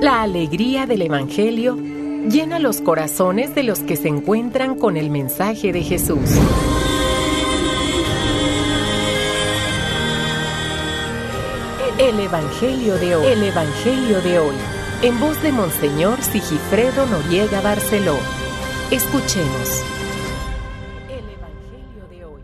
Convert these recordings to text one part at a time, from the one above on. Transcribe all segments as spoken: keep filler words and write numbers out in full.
La alegría del Evangelio llena los corazones de los que se encuentran con el mensaje de Jesús. El Evangelio de hoy. El Evangelio de hoy. En voz de Monseñor Sigifredo Noriega Barceló. Escuchemos. El Evangelio de hoy.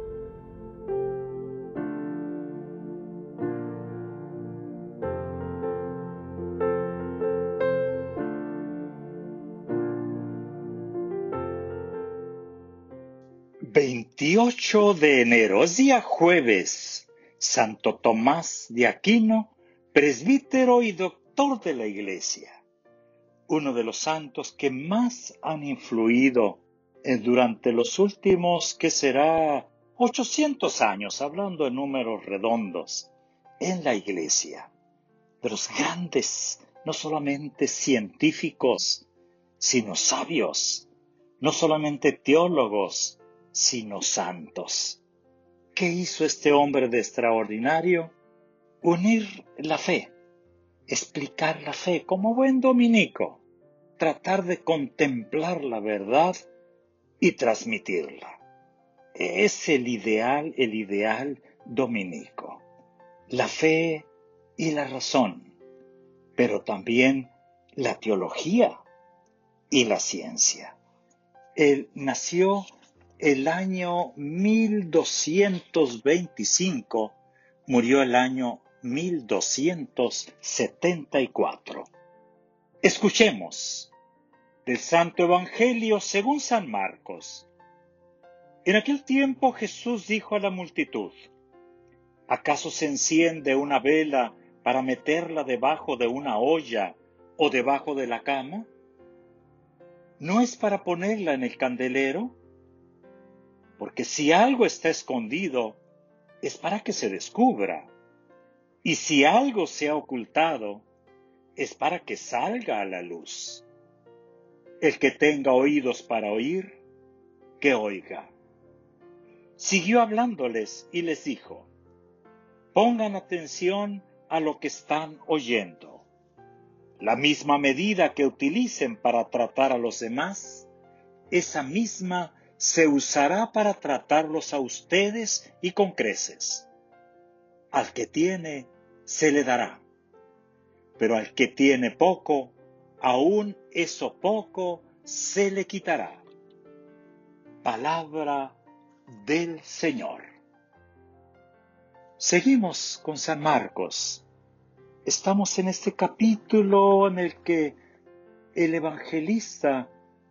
veintiocho de enero, es día jueves. Santo Tomás de Aquino, presbítero y doctor de la Iglesia. Uno de los santos que más han influido en, durante los últimos, que será ochocientos años, hablando en números redondos, en la Iglesia. De los grandes, no solamente científicos, sino sabios, no solamente teólogos, sino santos. ¿Qué hizo este hombre de extraordinario? Unir la fe, explicar la fe como buen dominico, tratar de contemplar la verdad y transmitirla. Es el ideal, el ideal dominico. La fe y la razón, pero también la teología y la ciencia. Él nació el año mil doscientos veinticinco, murió el año mil doscientos setenta y cuatro. Escuchemos del Santo Evangelio según San Marcos. En aquel tiempo Jesús dijo a la multitud: ¿acaso se enciende una vela para meterla debajo de una olla o debajo de la cama? ¿No es para ponerla en el candelero? Porque si algo está escondido, es para que se descubra. Y si algo se ha ocultado, es para que salga a la luz. El que tenga oídos para oír, que oiga. Siguió hablándoles y les dijo: pongan atención a lo que están oyendo. La misma medida que utilicen para tratar a los demás, esa misma se usará para tratarlos a ustedes y con creces. Al que tiene, se le dará. Pero al que tiene poco, aún eso poco se le quitará. Palabra del Señor. Seguimos con San Marcos. Estamos en este capítulo en el que el evangelista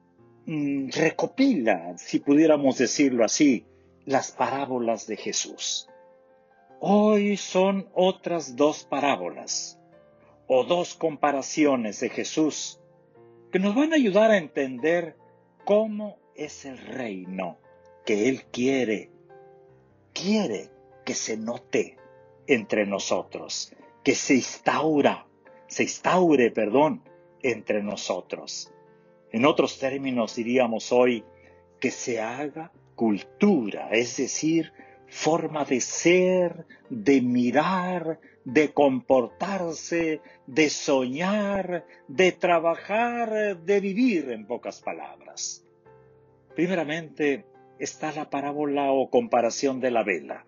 recopila, si pudiéramos decirlo así, las parábolas de Jesús. Hoy son otras dos parábolas o dos comparaciones de Jesús que nos van a ayudar a entender cómo es el reino que Él quiere, quiere que se note entre nosotros, que se instaura, se instaure, perdón, entre nosotros. En otros términos diríamos hoy que se haga cultura, es decir, forma de ser, de mirar, de comportarse, de soñar, de trabajar, de vivir, en pocas palabras. Primeramente está la parábola o comparación de la vela.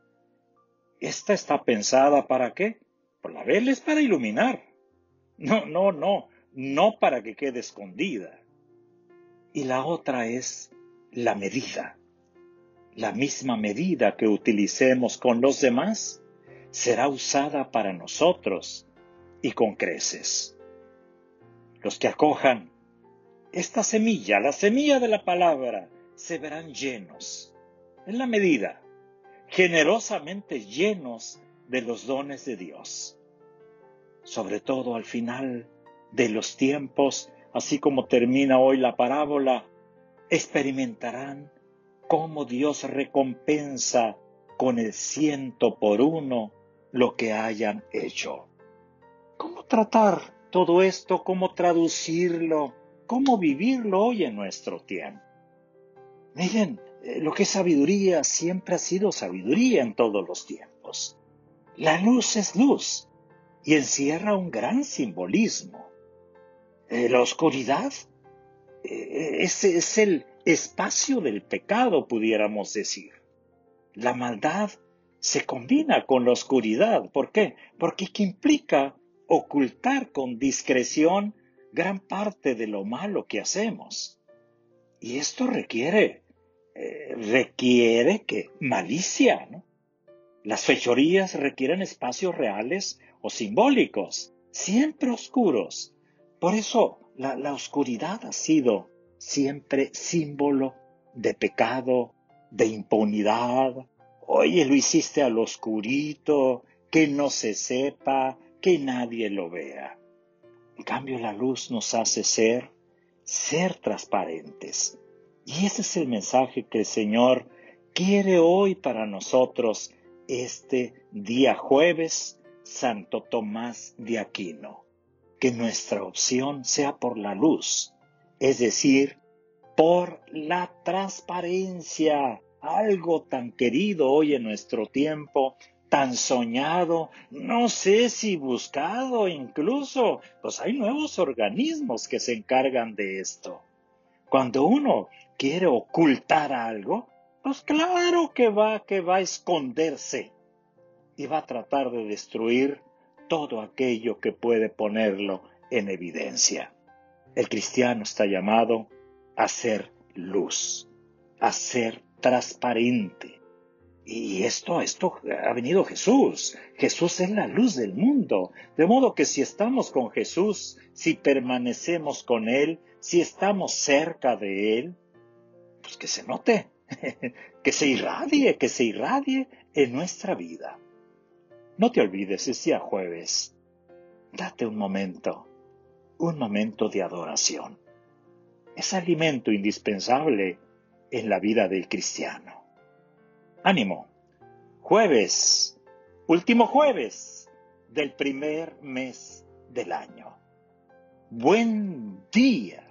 Esta está pensada ¿para qué? Pues la vela es para iluminar. No, no, no. no para que quede escondida. Y la otra es la medida. La misma medida que utilicemos con los demás será usada para nosotros y con creces. Los que acojan esta semilla, la semilla de la palabra, se verán llenos, en la medida, generosamente llenos de los dones de Dios. Sobre todo al final de los tiempos, así como termina hoy la parábola, experimentarán cómo Dios recompensa con el ciento por uno lo que hayan hecho. ¿Cómo tratar todo esto? ¿Cómo traducirlo? ¿Cómo vivirlo hoy en nuestro tiempo? Miren, lo que es sabiduría siempre ha sido sabiduría en todos los tiempos. La luz es luz y encierra un gran simbolismo. Eh, la oscuridad eh, es, es el espacio del pecado, pudiéramos decir. La maldad se combina con la oscuridad. ¿Por qué? Porque que implica ocultar con discreción gran parte de lo malo que hacemos. Y esto requiere, eh, requiere que malicia, ¿no? Las fechorías requieren espacios reales o simbólicos, siempre oscuros. Por eso la, la oscuridad ha sido siempre símbolo de pecado, de impunidad. Oye, lo hiciste al oscurito, que no se sepa, que nadie lo vea. En cambio, la luz nos hace ser, ser transparentes. Y ese es el mensaje que el Señor quiere hoy para nosotros, este día jueves, Santo Tomás de Aquino. Que nuestra opción sea por la luz, es decir, por la transparencia, algo tan querido hoy en nuestro tiempo, tan soñado, no sé si buscado incluso, pues hay nuevos organismos que se encargan de esto. Cuando uno quiere ocultar algo, pues claro que va, que va a esconderse y va a tratar de destruir todo aquello que puede ponerlo en evidencia. El cristiano está llamado a ser luz, a ser transparente. Y esto, esto ha venido Jesús. Jesús es la luz del mundo. De modo que si estamos con Jesús, si permanecemos con Él, si estamos cerca de Él, pues que se note, que se irradie, que se irradie en nuestra vida. No te olvides, es día jueves. Date un momento, un momento de adoración. Es alimento indispensable en la vida del cristiano. Ánimo, jueves, último jueves del primer mes del año. Buen día.